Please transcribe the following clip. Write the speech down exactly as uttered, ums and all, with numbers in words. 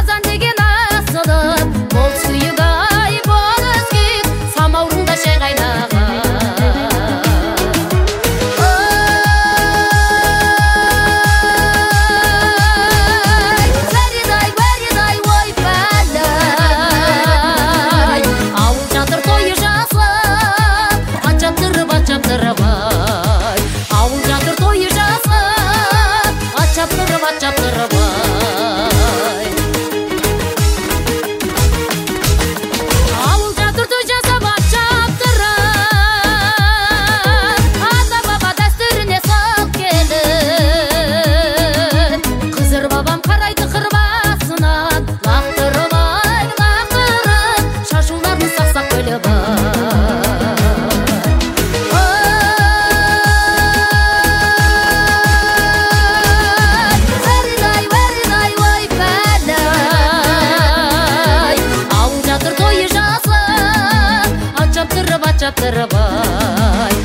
Рамазан деген асылым, бол сүйік ай, бол өзгек, самаурында шай қайнаған. Вәридай, вәридай, ой пәлі-ай, ауыл жатыр тойы жасып, ат жаптырып, ат жаптырып ай. Ауыл жатыр тойы жасып, ат жаптырып, ат жаптырып ай. Ауыл жатыр той жасап, ат жаптырып, ата баба дәстүріне салт келіп, қызыр бабам қарайды қыр басынан, лақтырып ай, лақтырып, шашуларын сақ-сақ бөліп ай. Вәридай, вәридай, ой пәлі-ай, ауыл жатыр тойы жасып, ат жаптырып, ат жаптырып ай.